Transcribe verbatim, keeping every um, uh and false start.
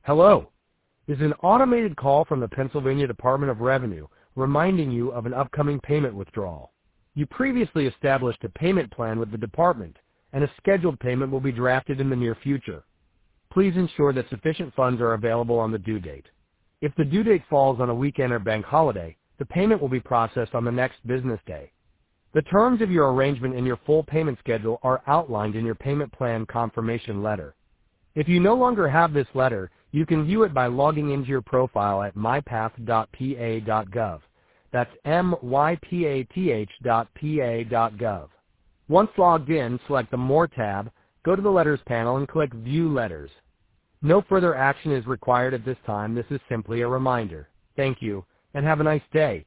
Hello. This is an automated call from the Pennsylvania Department of Revenue reminding you of an upcoming payment withdrawal. You previously established a payment plan with the department, and a scheduled payment will be drafted in the near future. Please ensure that sufficient funds are available on the due date. If the due date falls on a weekend or bank holiday, the payment will be processed on the next business day. The terms of your arrangement and your full payment schedule are outlined in your payment plan confirmation letter. If you no longer have this letter, you can view it by logging into your profile at my path dot p a dot gov. That's M Y P A T H dot P A dot gov. Once logged in, select the More tab, go to the Letters panel and click View Letters. No further action is required at this time. This is simply a reminder. Thank you, and have a nice day.